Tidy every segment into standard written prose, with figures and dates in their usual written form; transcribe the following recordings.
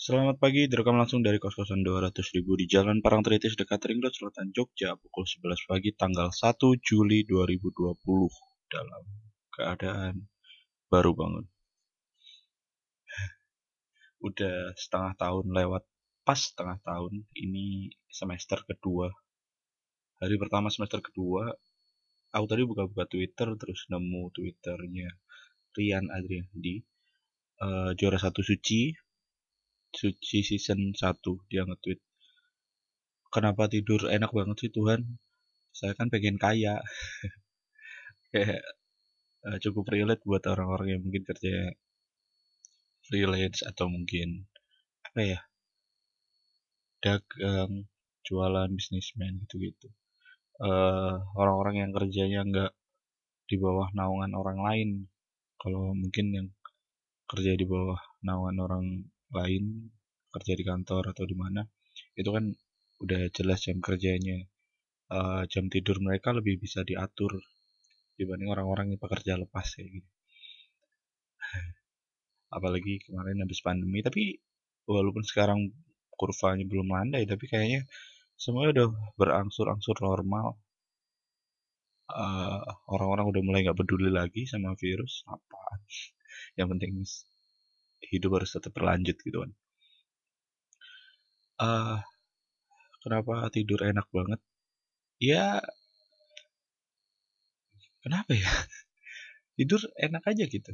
Selamat pagi, direkam langsung dari kos-kosan 200.000 di Jalan Parangtritis dekat Ring Road Selatan Jogja pukul 11 pagi tanggal 1 Juli 2020 dalam keadaan baru bangun. Udah setengah tahun lewat, pas setengah tahun, ini semester kedua. Hari pertama semester kedua, aku tadi buka-buka Twitter terus nemu Twitternya Rian Adriandi, juara satu Suci season 1, dia nge-tweet, kenapa tidur enak banget sih Tuhan? Saya kan pengen kaya. Kayak cukup relate buat orang-orang yang mungkin kerja freelance atau mungkin apa ya, dagang, jualan, bisnismen gitu-gitu. Orang-orang yang kerjanya nggak di bawah naungan orang lain. Kalau mungkin yang kerja di bawah naungan orang lain, kerja di kantor atau di mana, itu kan udah jelas jam kerjanya. Jam tidur mereka lebih bisa diatur dibanding orang-orang yang pekerja lepas kayak gitu. Apalagi kemarin habis pandemi, tapi walaupun sekarang kurvanya belum landai, tapi kayaknya semuanya udah berangsur-angsur normal. Orang-orang udah mulai nggak peduli lagi sama virus apa, yang penting hidup harus tetap berlanjut gitu kan. uh, Kenapa tidur enak banget ya, kenapa ya, tidur enak aja gitu,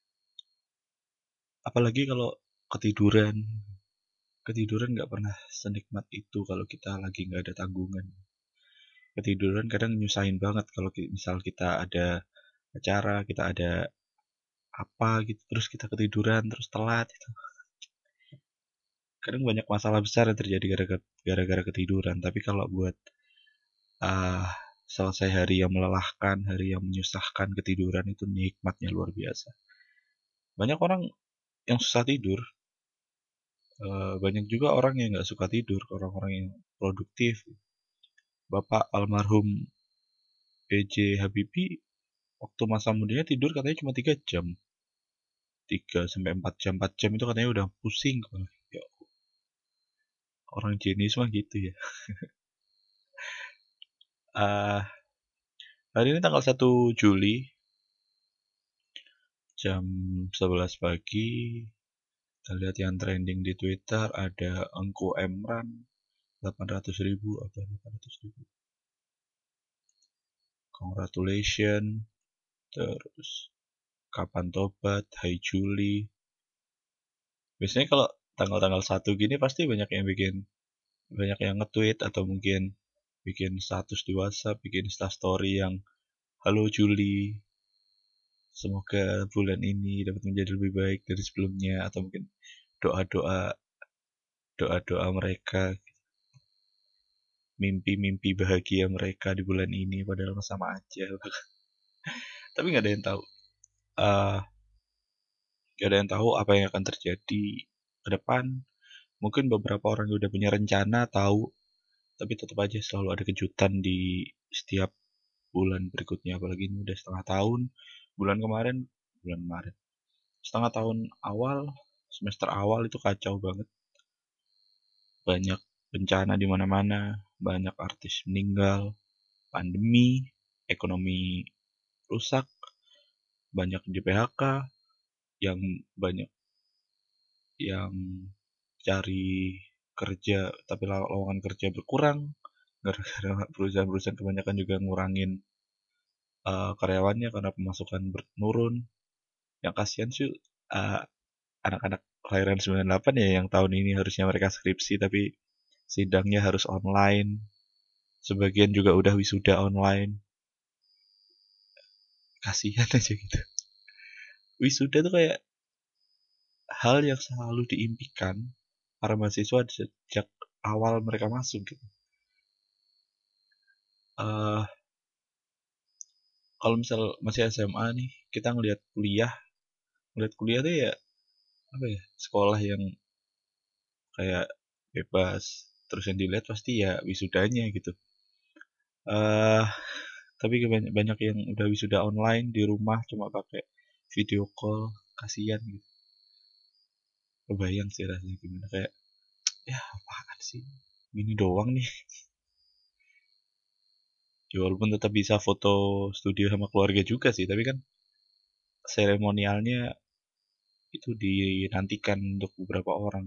apalagi kalau ketiduran. Ketiduran nggak pernah senikmat itu kalau kita lagi nggak ada tanggungan. Ketiduran kadang nyusahin banget kalau misal kita ada acara, kita ada apa gitu, terus kita ketiduran, terus telat gitu. Kadang banyak masalah besar yang terjadi gara-gara ketiduran. Tapi kalau buat uh, selesai hari yang melelahkan, hari yang menyusahkan, ketiduran itu nikmatnya luar biasa. Banyak orang yang susah tidur, banyak juga orang yang nggak suka tidur, orang-orang yang produktif. Bapak almarhum B.J. Habibie waktu masa mudanya tidur katanya cuma 3 jam. 3 sampai 4 jam, 4 jam itu katanya udah pusing. Ya, orang jenius mah gitu ya. Uh, Hari ini tanggal 1 Juli jam 11 pagi. Kita lihat yang trending di Twitter, ada Engku Emran 800.000 apa 800.000. Congratulations. Terus kapan tobat, Hai Juli. Biasanya kalau tanggal-tanggal 1 gini pasti banyak yang nge-tweet atau mungkin bikin status di WhatsApp, bikin story yang halo Juli, semoga bulan ini dapat menjadi lebih baik dari sebelumnya, atau mungkin doa-doa mereka, mimpi-mimpi bahagia mereka di bulan ini, padahal sama aja. Tapi nggak ada yang tahu. Uh, Gak ada yang tahu apa yang akan terjadi ke depan. Mungkin beberapa orang yang udah punya rencana tahu, tapi tetap aja selalu ada kejutan di setiap bulan berikutnya. Apalagi ini udah setengah tahun. Bulan kemarin setengah tahun awal, semester awal itu kacau banget. Banyak bencana di mana-mana, banyak artis meninggal, pandemi, ekonomi rusak, banyak di PHK, yang banyak yang cari kerja tapi lowongan kerja berkurang gara-gara perusahaan-perusahaan kebanyakan juga ngurangin karyawannya karena pemasukan menurun. Yang kasihan sih uh, anak-anak kelahiran 98 ya, yang tahun ini harusnya mereka skripsi tapi sidangnya harus online. Sebagian juga udah wisuda online. Kasihan aja gitu. Wisuda tuh kayak hal yang selalu diimpikan para mahasiswa sejak awal mereka masuk gitu. Uh, Kalau misal masih SMA nih, kita ngelihat kuliah tuh ya apa ya, sekolah yang kayak bebas. Terus yang dilihat pasti ya wisudanya gitu. uh, tapi banyak yang udah wisuda online di rumah cuma pakai video call, kasihan gitu. kebayang sih rasanya gimana, kayak ya apaan sih, gini doang nih. Ya walaupun tetap bisa foto studio sama keluarga juga sih, tapi kan seremonialnya itu dinantikan untuk beberapa orang.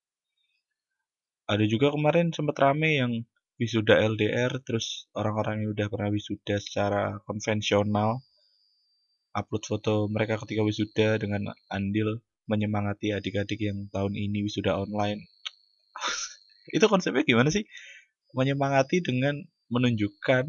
Ada juga kemarin sempat rame yang wisuda LDR, terus orang-orang yang udah pernah wisuda secara konvensional upload foto mereka ketika wisuda dengan andil menyemangati adik-adik yang tahun ini wisuda online. Itu konsepnya gimana sih? Menyemangati dengan menunjukkan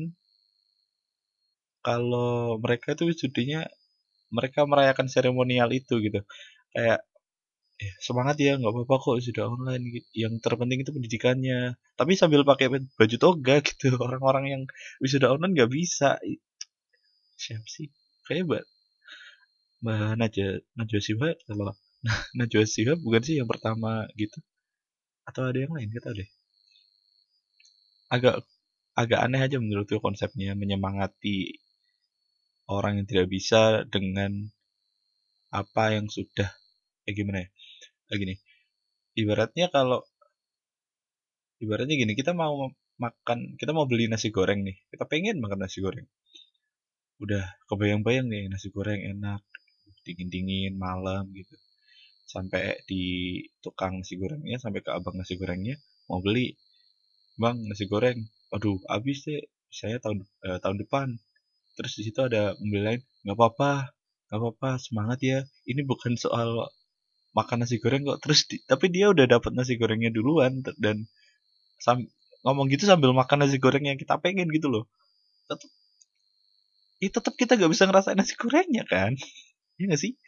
kalau mereka itu wisudanya, mereka merayakan seremonial itu gitu. Kayak semangat ya, nggak apa-apa kok sudah online gitu. Yang terpenting itu pendidikannya. Tapi sambil pakai baju toga gitu. Orang-orang yang wisuda online nggak bisa. Siapa sih? Kayaknya Mbak Najwa Shihab, kalau Najwa Shihab bukan sih yang pertama gitu? Atau ada yang lain? Gak tahu deh. Agak agak aneh aja menurutku konsepnya, menyemangati orang yang tidak bisa dengan apa yang sudah, gimana ya? Gini, ibaratnya kalau ibaratnya gini, kita mau makan, kita mau beli nasi goreng nih, kita pengen makan nasi goreng, udah kebayang-bayang nih nasi goreng enak, dingin-dingin malam gitu, sampai di tukang nasi gorengnya, sampai ke abang nasi gorengnya, mau beli, bang nasi goreng, aduh habis deh, saya tahun depan. Terus di situ ada pembeli lain, nggak apa-apa, nggak apa-apa, semangat ya, ini bukan soal makan nasi goreng kok. Terus tapi dia udah dapat nasi gorengnya duluan, dan sam, ngomong gitu sambil makan nasi goreng yang kita pengen gitu loh. Tetep, ya tetap kita nggak bisa ngerasain nasi gorengnya kan. Iya nggak sih?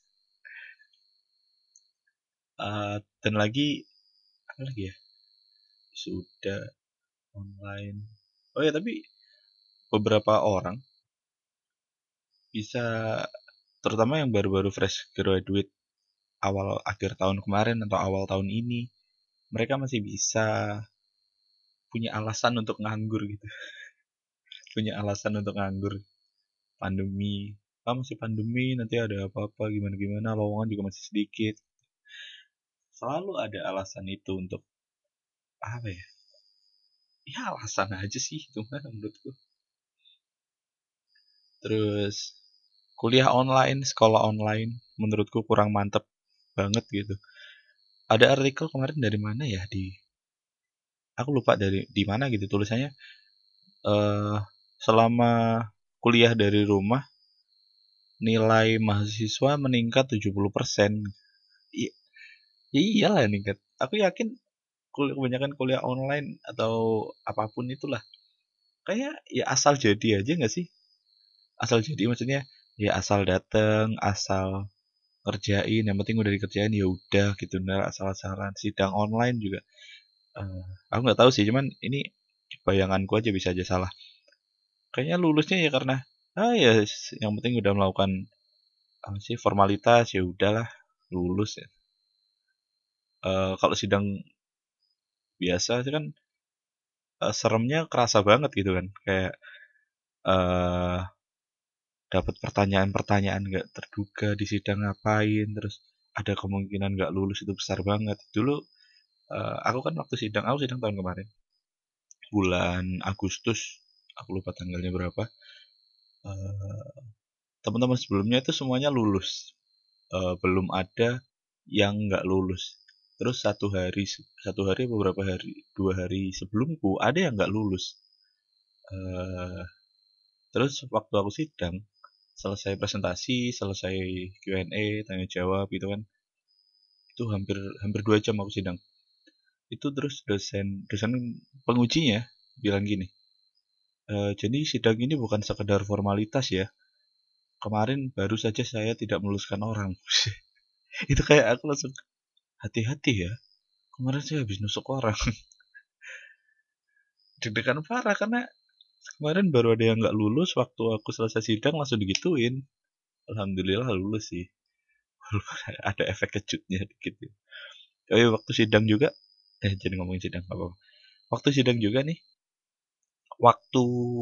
Dan lagi apa lagi ya, sudah online. Oh ya, tapi beberapa orang bisa, terutama yang baru-baru fresh graduate awal akhir tahun kemarin atau awal tahun ini, mereka masih bisa punya alasan untuk nganggur gitu. Punya alasan untuk nganggur, pandemi, masih pandemi, nanti ada apa-apa gimana-gimana, lowongan juga masih sedikit. Selalu ada alasan itu untuk apa ya? Ya alasan aja sih itu mah menurutku. Terus kuliah online, sekolah online menurutku kurang mantep banget gitu. Ada artikel kemarin dari mana ya, aku lupa dari di mana gitu tulisannya, eh selama kuliah dari rumah nilai mahasiswa meningkat 70%. I- iyalah meningkat. Aku yakin kebanyakan kuliah online atau apapun itulah, kayak ya asal jadi aja nggak sih? Asal jadi maksudnya ya asal dateng, asal ngerjain, yang penting udah dikerjain ya udah gitu, nah asal-asalan. Sidang online juga, eh, aku nggak tahu sih, cuman ini bayanganku aja, bisa aja salah. Kayaknya lulusnya ya karena ya yang penting udah melakukan apa sih, formalitas, ya udahlah lulus ya. Kalau sidang biasa sih kan, seremnya kerasa banget gitu kan, kayak eh dapat pertanyaan-pertanyaan nggak terduga di sidang ngapain, terus ada kemungkinan nggak lulus, itu besar banget. Dulu aku kan waktu sidang, aku sidang tahun kemarin bulan Agustus, aku lupa tanggalnya berapa. eh, Teman-teman sebelumnya itu semuanya lulus. Belum ada yang nggak lulus. Terus satu hari beberapa hari, 2 hari sebelumku ada yang nggak lulus. Eh, Terus waktu aku sidang, selesai presentasi, selesai Q&A, tanya jawab gitu kan, itu hampir hampir 2 jam aku sidang. Itu terus dosen dosen pengujinya bilang gini, jadi sidang ini bukan sekedar formalitas ya, kemarin baru saja saya tidak meluluskan orang. Itu kayak aku langsung, hati-hati ya, kemarin saya habis nusuk orang. Deg-degan parah karena kemarin baru ada yang nggak lulus, waktu aku selesai sidang langsung digituin. Alhamdulillah lulus sih. Walaupun ada efek kejutnya dikit ya. Oh iya, waktu sidang juga, jadi ngomongin sidang apa, waktu sidang juga nih, waktu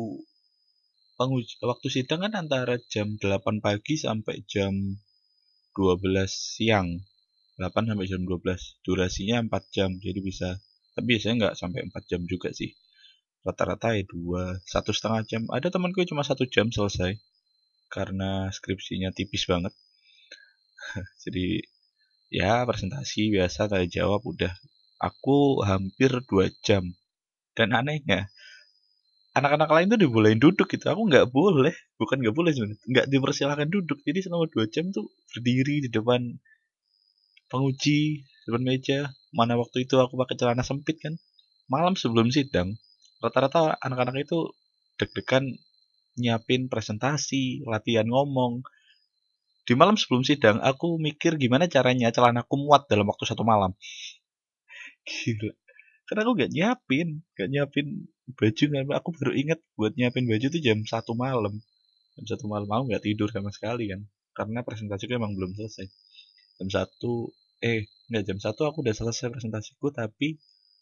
waktu sidang kan antara jam 8 pagi sampai jam 12 siang, 8 sampai jam 12. Durasinya 4 jam, jadi bisa. Tapi biasanya nggak sampai 4 jam juga sih. Rata-rata ya 1,5 jam. Ada temanku cuma 1 jam selesai karena skripsinya tipis banget. Jadi ya presentasi biasa, tanya jawab udah. Aku hampir 2 jam. Dan anehnya, anak-anak lain tuh dibolehin duduk gitu. Aku nggak boleh. Bukan nggak boleh sebenarnya. Nggak dipersilakan duduk. Jadi selama 2 jam tuh berdiri di depan penguji, depan meja. Mana waktu itu aku pakai celana sempit kan. Malam sebelum sidang, rata-rata anak-anak itu deg-degan nyiapin presentasi, latihan ngomong. Di malam sebelum sidang, aku mikir gimana caranya celanaku muat dalam waktu 1 malam. Gila. Karena aku gak nyiapin baju. Aku baru ingat buat nyiapin baju tuh jam 1 malam. Jam 1 malam aku gak tidur sama sekali kan. Karena presentasiku emang belum selesai. Jam 1, enggak, jam 1 aku udah selesai presentasiku, tapi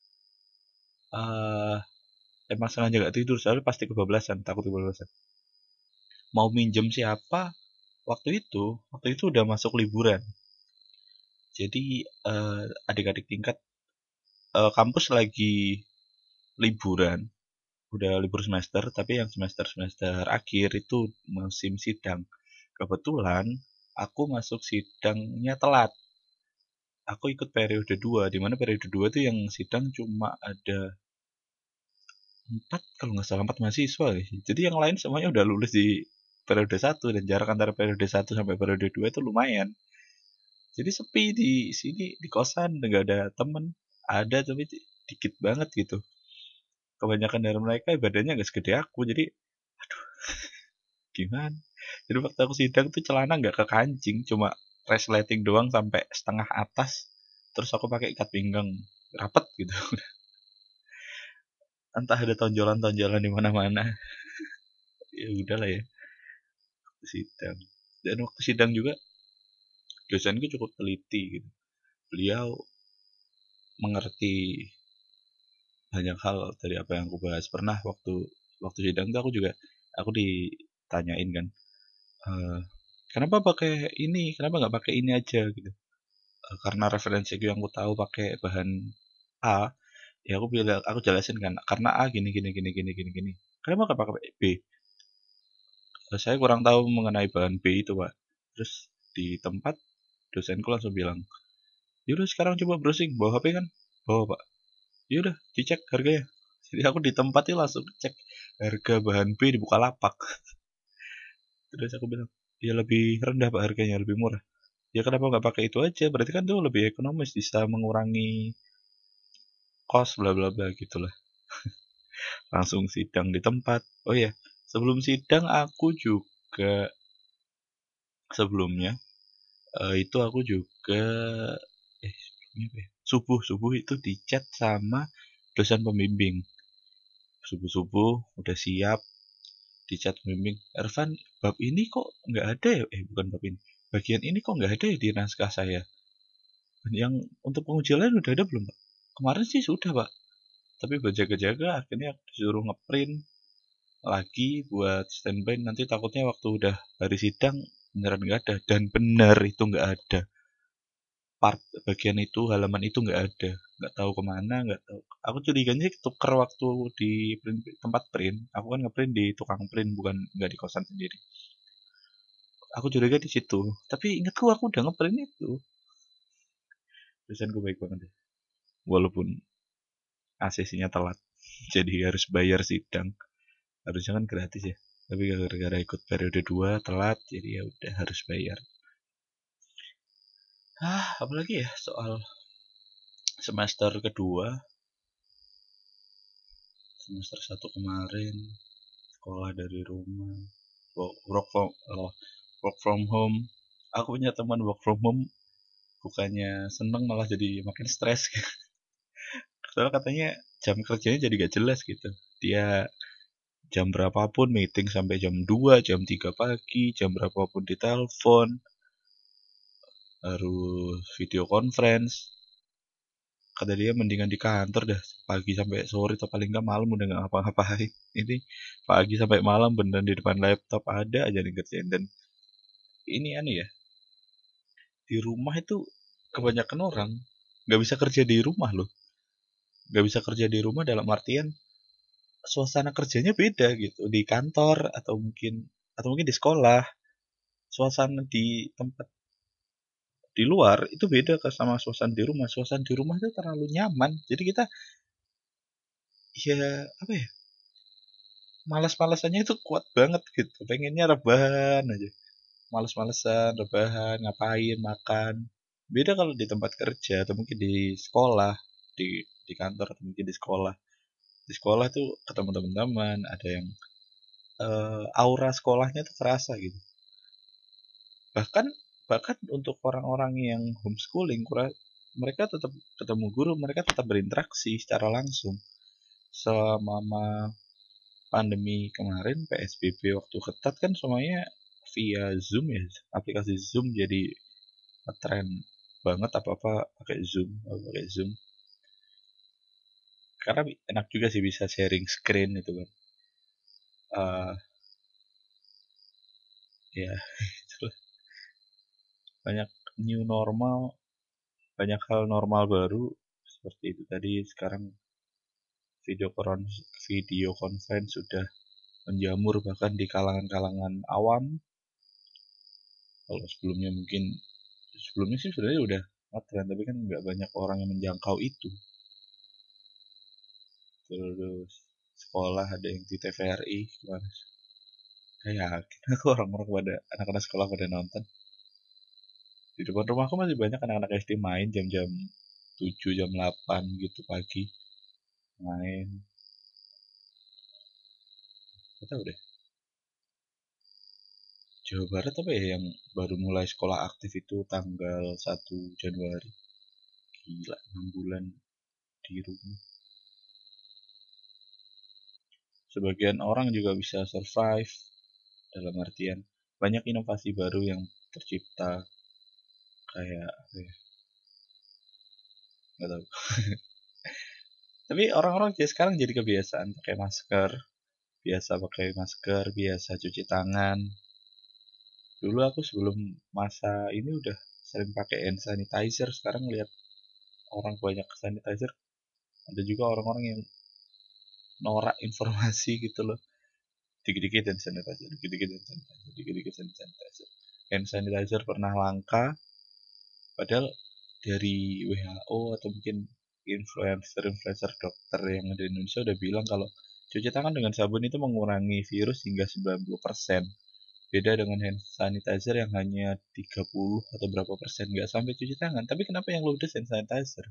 eh emang sengaja gak tidur, soalnya pasti kebablasan, takut kebablasan. Mau minjem siapa? Waktu itu udah masuk liburan. Jadi adik-adik tingkat kampus lagi liburan, udah libur semester, tapi yang semester akhir itu musim sidang. Kebetulan aku masuk sidangnya telat. Aku ikut periode 2, di mana periode 2 itu yang sidang cuma ada 4, kalau nggak salah 4 mahasiswa. Jadi yang lain semuanya udah lulus di periode 1, dan jarak antara periode 1 sampai periode 2 itu lumayan. Jadi sepi di sini, di kosan, nggak ada temen. Ada tapi dikit banget gitu. Kebanyakan dari mereka badannya nggak segede aku, jadi aduh, gimana. Jadi waktu aku sidang tuh celana nggak kekancing, cuma resleting doang sampai setengah atas, terus aku pakai ikat pinggang rapet gitu. Entah ada tonjolan-tonjolan di mana-mana. Ya udahlah ya, sidang. Dan waktu sidang juga dosenku cukup teliti gitu. Beliau mengerti banyak hal dari apa yang aku bahas. Pernah waktu sidang tuh aku ditanyain kan, kenapa pakai ini, kenapa nggak pakai ini aja gitu. Karena referensi yang aku tahu pakai bahan A, ya aku jelasin kan, karena A gini gini gini gini gini gini. Kenapa nggak pakai B? Saya kurang tahu mengenai bahan B itu, Pak. Terus di tempat dosenku langsung bilang, yaudah sekarang coba browsing, bawa HP kan? Bawa, Pak. Yaudah dicek harganya. Jadi aku di tempat itu langsung cek harga bahan B di Bukalapak. Terus aku bilang, ya lebih rendah Pak harganya, lebih murah. Ya kenapa nggak pakai itu aja? Berarti kan tuh lebih ekonomis, bisa mengurangi cost bla bla bla gitulah. Langsung sidang di tempat. Oh ya, sebelum sidang aku juga sebelumnya itu aku juga sebelumnya apa ya? Subuh itu di chat sama dosen pembimbing. Subuh-subuh udah siap, di chat pembimbing, Ervan, bab ini kok nggak ada ya? Bukan bab ini. Bagian ini kok nggak ada ya di naskah saya? Yang untuk pengujian lain udah ada belum, Pak? Kemarin sih sudah, Pak. Tapi berjaga-jaga akhirnya disuruh ngeprint lagi buat standby, nanti takutnya waktu udah hari sidang beneran nggak ada. Dan benar itu nggak ada. Part bagian itu, halaman itu nggak ada. Nggak tahu kemana, nggak tahu. Aku curiganya tuker waktu di tempat print. Aku kan ngeprint di tukang print, bukan nggak di kosan sendiri. Aku curiga di situ. Tapi ingatku aku udah ngeprint itu. Dosenku baik banget deh. Walaupun ACC-nya telat. Jadi harus bayar sidang. Harusnya kan gratis ya. Tapi gara-gara ikut periode 2 telat, jadi ya udah harus bayar. Apalagi ya soal semester kedua. Semester 1 kemarin sekolah dari rumah. Work from home. Aku punya teman work from home, bukannya seneng malah jadi makin stres. Soalnya katanya jam kerjanya jadi gak jelas gitu. Dia jam berapapun meeting sampai jam 2, jam 3 pagi, jam berapapun ditelepon, harus video conference. Kata dia mendingan di kantor dah, pagi sampai sore atau paling nggak malam udah nggak ngapa-ngapain. Ini pagi sampai malam beneran di depan laptop ada aja nih kerjaan. Dan ini aneh ya, di rumah itu kebanyakan orang nggak bisa kerja di rumah loh. Nggak bisa kerja di rumah dalam artian suasana kerjanya beda gitu di kantor atau mungkin di sekolah. Suasana di tempat di luar itu beda sama suasana di rumah. Suasana di rumah itu terlalu nyaman. Jadi kita ya apa ya? Malas-malasannya itu kuat banget gitu. Pengennya rebahan aja. Males-malesan, rebahan, ngapain, makan. Beda kalau di tempat kerja atau mungkin di sekolah, di kantor atau mungkin di sekolah. Di sekolah tuh ketemu teman-teman, ada yang aura sekolahnya tuh kerasa gitu. Bahkan bahkan untuk orang-orang yang homeschooling, mereka tetap ketemu guru, mereka tetap berinteraksi secara langsung. Selama pandemi kemarin, PSBB waktu ketat kan semuanya via Zoom ya, aplikasi Zoom jadi tren banget apa-apa pakai Zoom. Karena enak juga sih bisa sharing screen itu kan. Eh ya, itulah. Banyak new normal, banyak hal normal baru seperti itu tadi. Sekarang video conference sudah menjamur bahkan di kalangan-kalangan awam. Kalau sebelumnya sih sebenarnya udah ngetren, tapi kan nggak banyak orang yang menjangkau itu. Terus sekolah ada yang di TVRI kemarin. Kayak aku orang-orang pada anak-anak sekolah pada nonton. Di depan rumahku masih banyak anak-anak SD main jam-jam 7 jam 8 gitu pagi. Main. Gak tahu deh. Jawa Barat apa ya yang baru mulai sekolah aktif itu tanggal 1 Januari. Gila, 6 bulan di rumah. Sebagian orang juga bisa survive dalam artian banyak inovasi baru yang tercipta kayak apa ya, nggak tahu. Tapi orang-orang sekarang jadi kebiasaan pakai masker, biasa cuci tangan. Dulu aku sebelum masa ini udah sering pakai hand sanitizer, sekarang lihat orang banyak sanitizer. Ada juga orang-orang yang norak informasi gitu loh. Dikit-dikit hand sanitizer, dikit-dikit hand sanitizer, dikit-dikit hand sanitizer. Hand sanitizer pernah langka, padahal dari WHO atau mungkin influencer dokter yang ada di Indonesia udah bilang kalau cuci tangan dengan sabun itu mengurangi virus hingga 90%. Beda dengan hand sanitizer yang hanya 30 atau berapa persen, nggak sampai cuci tangan. Tapi kenapa yang ludes hand sanitizer?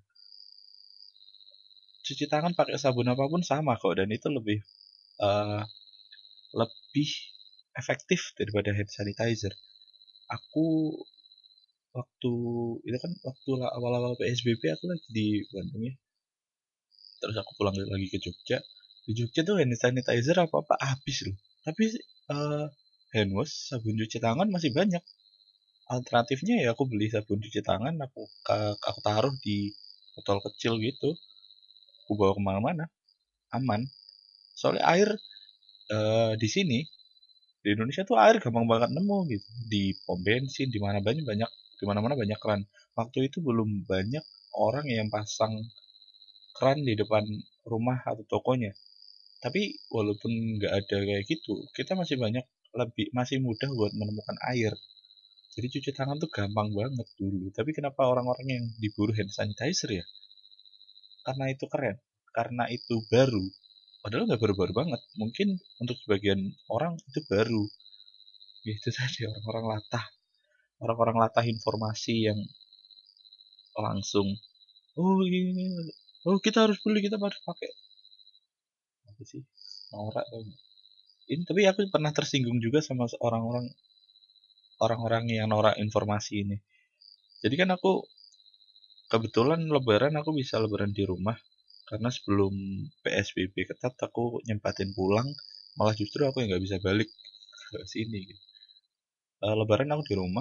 Cuci tangan pakai sabun apapun sama kok, dan itu uh, lebih efektif daripada hand sanitizer. Aku waktu waktu awal-awal PSBB aku lagi di Bandung ya. Terus aku pulang lagi ke Jogja. Di Jogja tuh hand sanitizer apa-apa habis loh. Tapi uh, hand wash, sabun cuci tangan masih banyak. Alternatifnya ya aku beli sabun cuci tangan, aku taruh di botol kecil gitu, aku bawa kemana-mana, aman. Soalnya air di sini di Indonesia tuh air gampang banget nemu gitu, di pom bensin, di mana banyak, di mana-mana banyak keran. Waktu itu belum banyak orang yang pasang keran di depan rumah atau tokonya. Tapi walaupun nggak ada kayak gitu, kita masih mudah buat menemukan air. Jadi cuci tangan tuh gampang banget dulu. Tapi kenapa orang-orang yang diburu hand sanitizer ya? Karena itu keren. Karena itu baru. Padahal nggak baru-baru banget. Mungkin untuk sebagian orang itu baru. Ya itu tadi orang-orang latah. Orang-orang latah informasi yang langsung. Oh ini. Oh kita harus beli, kita harus pakai. Apa sih? Norak tau nggak? Ini tapi aku pernah tersinggung juga sama orang-orang yang norak informasi ini. Jadi kan aku kebetulan lebaran aku bisa lebaran di rumah. Karena sebelum PSBB ketat aku nyempatin pulang, malah justru aku yang nggak bisa balik ke sini gitu. Lebaran aku di rumah,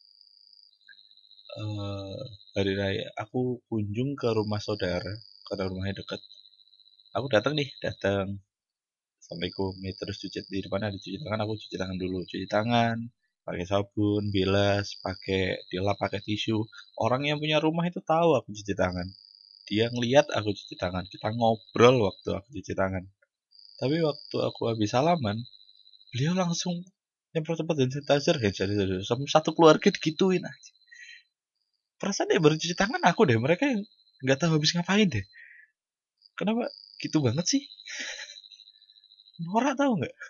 hari raya aku kunjung ke rumah saudara karena rumahnya dekat. Aku datang, assalamualaikum, ya, terus cuci di depan ada cuci tangan, aku cuci tangan dulu, cuci tangan, pakai sabun, bilas, pakai dilap, pakai tisu. Orang yang punya rumah itu tahu aku cuci tangan. Dia ngeliat aku cuci tangan. Kita ngobrol waktu aku cuci tangan. Tapi waktu aku habis salaman, beliau langsung nyemprot-nyemprot hand sanitizer, sama satu keluarga digituin aja. Perasaan dia baru cuci tangan aku deh, mereka yang nggak tahu habis ngapain deh. Kenapa gitu banget sih? Norak tahu nggak?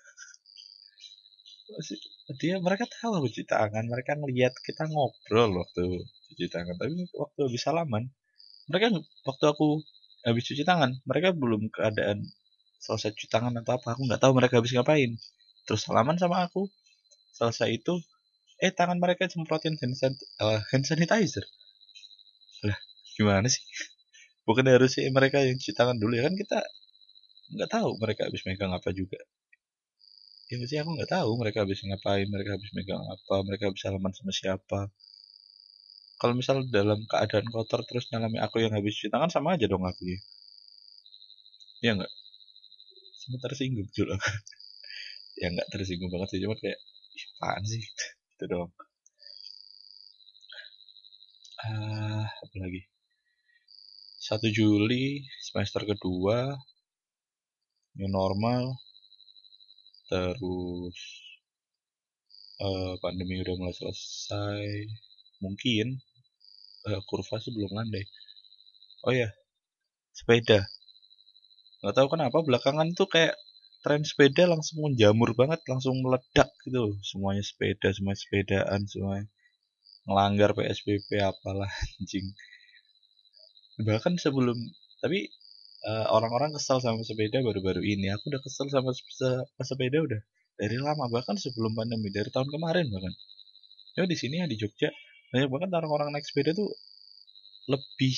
Mereka tahu aku cuci tangan, mereka ngeliat kita ngobrol waktu cuci tangan. Tapi waktu habis salaman, mereka waktu aku habis cuci tangan, mereka belum keadaan selesai cuci tangan atau apa, aku nggak tahu mereka habis ngapain. Terus salaman sama aku, selesai itu tangan mereka semprotin hand sanitizer. Lah, gimana sih? Bukan harusnya mereka yang cuci tangan dulu ya, kan kita nggak tahu mereka habis megang apa juga. Ya sih, aku nggak tahu mereka habis ngapain, mereka habis megang apa, mereka habis salaman sama siapa. Kalau misal dalam keadaan kotor terus nyalami aku yang habis cuci tangan, sama aja dong aku ya. Iya nggak? Sempat tersinggung juga. Ya nggak tersinggung banget sih, cuma kayak apaan sih? Itu doang. Apa lagi? 1 Juli semester kedua, new normal, terus pandemi udah mulai selesai. Mungkin kurva sih belum landai. Oh ya, sepeda. Nggak tahu kenapa belakangan tuh kayak tren sepeda langsung menjamur banget, langsung meledak gitu. Semuanya sepeda, semua sepedaan, semua ngelanggar PSBB apalah anjing. Bahkan sebelum, tapi orang-orang kesal sama sepeda baru-baru ini. Aku udah kesel sama sepeda udah dari lama, bahkan sebelum pandemi, dari tahun kemarin bahkan. Ya di sini ya di Jogja banyak banget orang-orang naik sepeda tuh lebih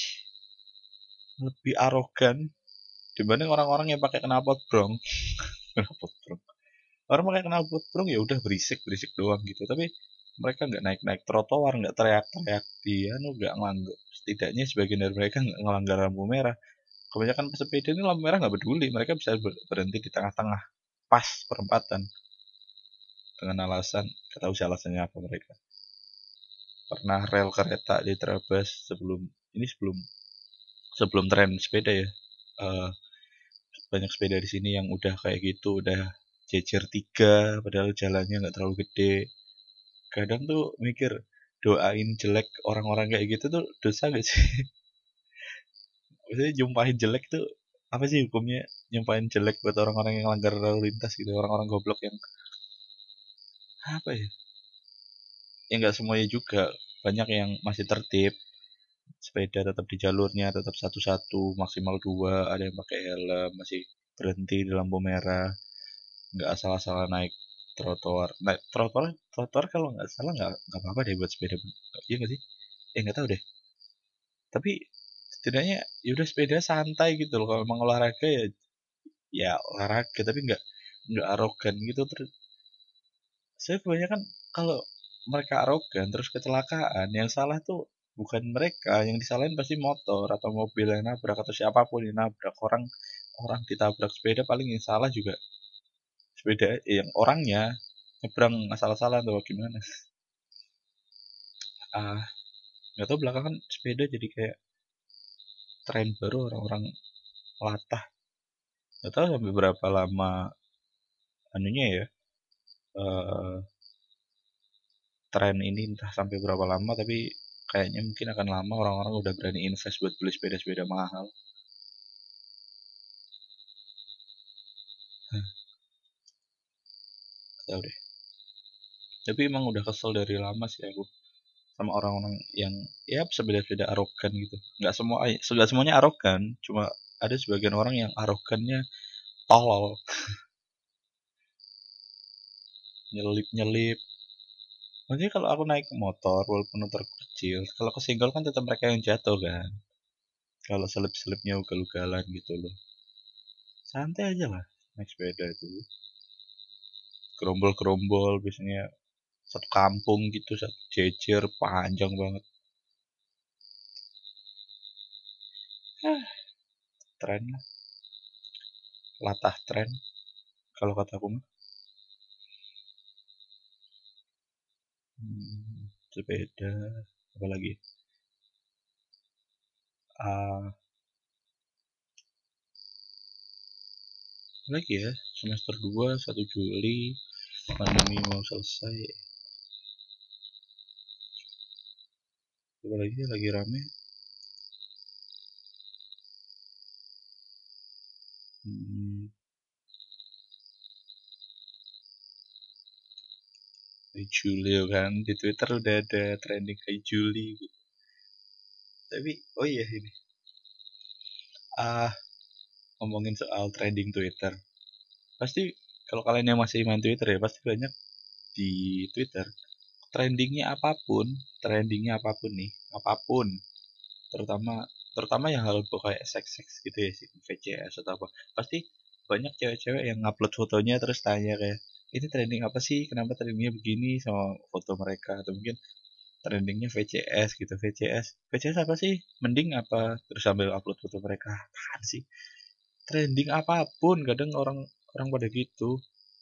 lebih arogan dibanding orang-orang yang pakai knalpot brong. Knalpot brong. Orang pakai knalpot brong ya udah berisik berisik doang gitu. Tapi mereka nggak naik-naik trotoar, nggak teriak-teriak, dia nggak ngelanggar. Setidaknya sebagian dari mereka nggak ngelanggar lampu merah. Kebanyakan pesepeda ini lampu merah nggak peduli, mereka bisa berhenti di tengah-tengah pas perempatan dengan alasan, nggak tahu sih alasannya apa mereka. Pernah rel kereta diterabas sebelum sebelum tren sepeda ya. Eh, Banyak sepeda di sini yang udah kayak gitu, udah jejer 3 padahal jalannya nggak terlalu gede. Kadang tuh mikir, doain jelek orang-orang kayak gitu tuh dosa gak sih? Maksudnya jumpain jelek tuh apa sih hukumnya? Nyumpahin jelek buat orang-orang yang langgar lalu lintas gitu, orang-orang goblok yang apa ya? Ya nggak semuanya juga, banyak yang masih tertib, sepeda tetap di jalurnya, tetap satu-satu, maksimal 2, ada yang pakai helm, masih berhenti di lampu merah, nggak asal-asalan naik trotoar. Naik trotoar kalau nggak salah nggak apa-apa deh buat sepeda. Iya nggak sih? Nggak tahu deh. Tapi setidaknya yaudah sepeda santai gitu loh. Kalau emang olahraga ya ya olahraga, tapi nggak arogan gitu. Terus saya kebanyakan kalau mereka arogan terus kecelakaan, yang salah tuh bukan mereka, yang disalahin pasti motor atau mobil yang nabrak atau siapapun yang nabrak. Orang ditabrak sepeda paling yang salah juga sepeda, yang orangnya nyebrang asal-asalan atau gimana. ah Nggak tahu belakangan sepeda jadi kayak tren baru, orang-orang latah. Nggak tahu sampai berapa lama anunya ya, eh, tren ini entah sampai berapa lama, tapi kayaknya mungkin akan lama, orang-orang udah berani invest buat beli sepeda-sepeda mahal. Hah, tahu deh. Tapi emang udah kesel dari lama sih aku sama orang-orang yang ya sepeda-sepeda arogan gitu. Nggak semuanya arogan, cuma ada sebagian orang yang arogannya tolol, nyelip-nyelip. Maksudnya kalau aku naik motor, walaupun motor kecil, kalau kesenggol kan tetap mereka yang jatuh kan. Kalau selip-selipnya ugal-ugalan gitu loh. Santai aja lah naik sepeda itu. Gerombol-gerombol biasanya satu kampung gitu, satu jejer panjang banget. Ah, tren lah, latah tren kalau kataku mah. sepeda, apa lagi? Ah, lagi ya, semester 2 1 Juli pandemi mau selesai. Apa lagi rame? Hai Juli kan di Twitter udah ada trending Hai Juli gitu. Tapi oh iya ini ngomongin soal trending Twitter, pasti kalau kalian yang masih main Twitter ya pasti banyak di Twitter trendingnya apapun nih, apapun, terutama terutama yang hal kayak seks gitu ya sih, VCS atau apa, pasti banyak cewek-cewek yang upload fotonya terus tanya kayak ini trending apa sih, kenapa trendingnya begini sama foto mereka, atau mungkin trendingnya VCS gitu, VCS apa sih, mending apa, terus sambil upload foto mereka, apaan sih trending apapun, kadang orang orang pada gitu.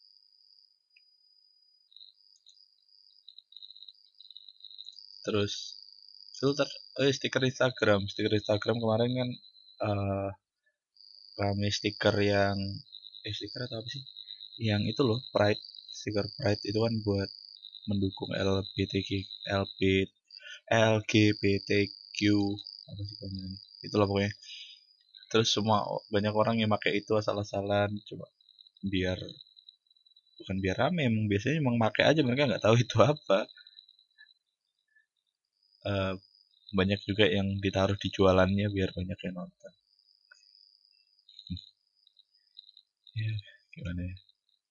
Terus filter, stiker Instagram kemarin kan, eh rame stiker yang stiker atau apa sih, yang itu loh, Pride, stiker Pride itu kan buat mendukung LGBTQ apa sih namanya, itulah pokoknya. Terus semua banyak orang yang pakai itu asal-asalan, coba biar, bukan biar rame, emang biasanya emang pakai aja, mereka nggak tahu itu apa. Eh, banyak juga yang ditaruh di jualannya biar banyak yang nonton. Ya, gimana ya,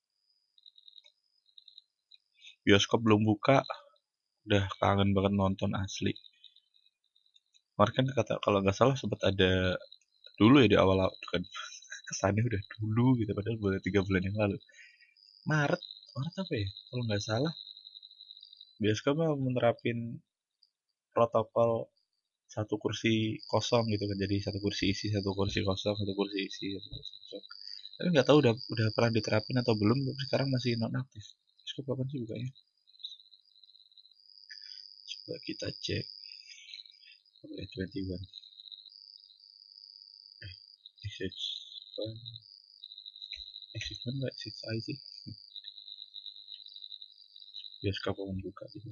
bioskop belum buka udah kangen banget nonton asli. Kemarin kan kata kalau nggak salah sempat ada dulu ya di awal kan, kesannya udah dulu gitu padahal baru 3 bulan yang lalu. Maret, Maret apa ya? Kalau nggak salah bioskop mau menerapin protokol satu kursi kosong gitu kan, jadi satu kursi isi, satu kursi kosong, satu kursi isi, satu kursi kosong. Tapi nggak tahu udah pernah diterapin atau belum, tapi sekarang masih non aktif. Bioskop kapan sih bukanya? Coba kita cek. Oke, 21. XX1, XX1 nggak XX sih. Bioskop kapan buka gitu.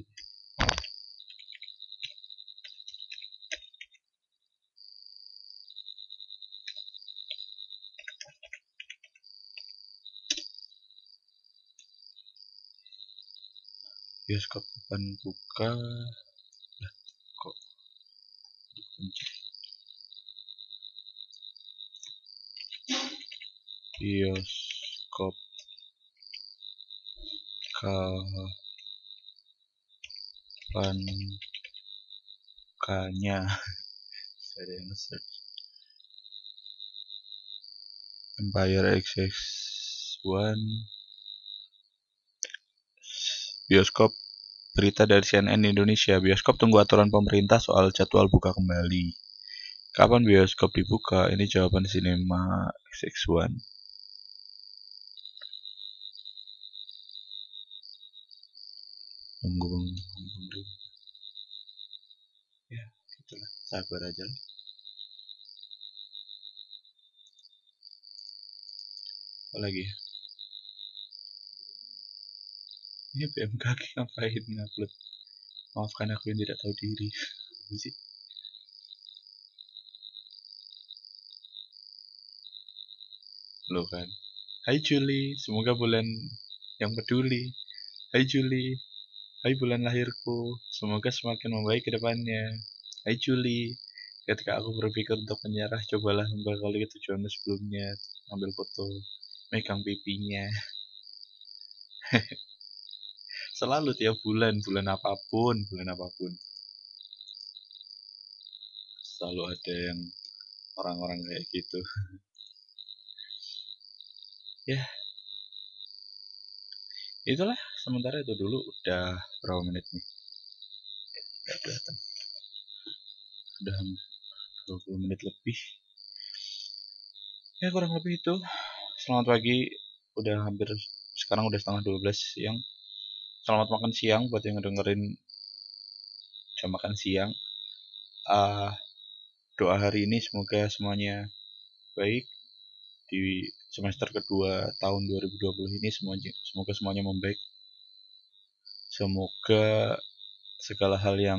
Bioskop kapan buka? Lah, kok kunci? Bioskop kapan bukanya? Ada yang search Empire XX1 bioskop. Berita dari CNN Indonesia, bioskop tunggu aturan pemerintah soal jadwal buka kembali. Kapan bioskop dibuka? Ini jawaban Cinema XX1. Tunggu ya, itulah, sabar aja lah. Apa lagi ya? Ini BMKG ngapain ngupload? Maafkan aku yang tidak tahu diri. Apa sih? Lo kan. Hai Juli, semoga bulan yang peduli. Hai Juli, hai bulan lahirku, semoga semakin membaik ke depannya. Hai Juli, ketika aku berpikir untuk menyerah, cobalah kembali ke tujuanmu sebelumnya. Ambil foto, megang pipinya. Selalu tiap bulan, bulan apapun. Selalu ada yang orang-orang kayak gitu. Ya, itulah, sementara itu dulu. Udah berapa menit nih? Gak kelihatan. Udah 20 menit lebih. Ya kurang lebih itu. Selamat pagi. Udah hampir, sekarang udah setengah 12 siang. Selamat makan siang buat yang dengerin jam makan siang. Doa hari ini semoga semuanya baik di semester kedua tahun 2020 ini, semoga semuanya membaik. Semoga segala hal yang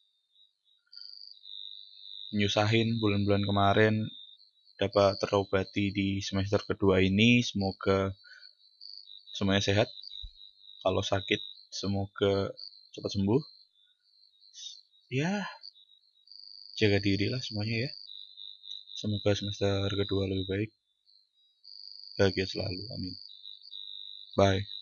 nyusahin bulan-bulan kemarin dapat terobati di semester kedua ini. Semoga semuanya sehat. Kalau sakit, semoga cepat sembuh. Ya, jaga diri lah semuanya ya. Semoga semester kedua lebih baik. Bahagia selalu. Amin. Bye.